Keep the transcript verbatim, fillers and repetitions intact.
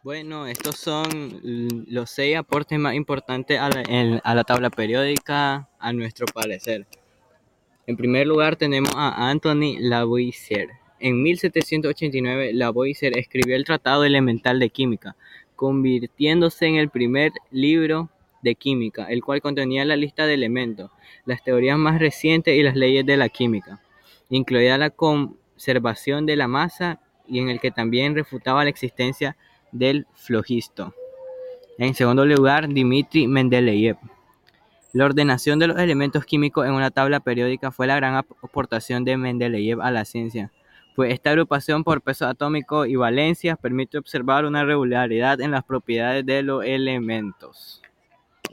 Bueno, estos son l- los seis aportes más importantes a la, en- a la tabla periódica, a nuestro parecer. En primer lugar tenemos a Anthony Lavoisier. En mil setecientos ochenta y nueve, Lavoisier escribió el Tratado Elemental de Química, convirtiéndose en el primer libro de química, el cual contenía la lista de elementos, las teorías más recientes y las leyes de la química, incluida la conservación de la masa, y en el que también refutaba la existencia del flogisto. En segundo lugar, Dmitri Mendeleev. La ordenación de los elementos químicos en una tabla periódica fue la gran aportación de Mendeleev a la ciencia, pues esta agrupación por peso atómico y valencias permite observar una regularidad en las propiedades de los elementos.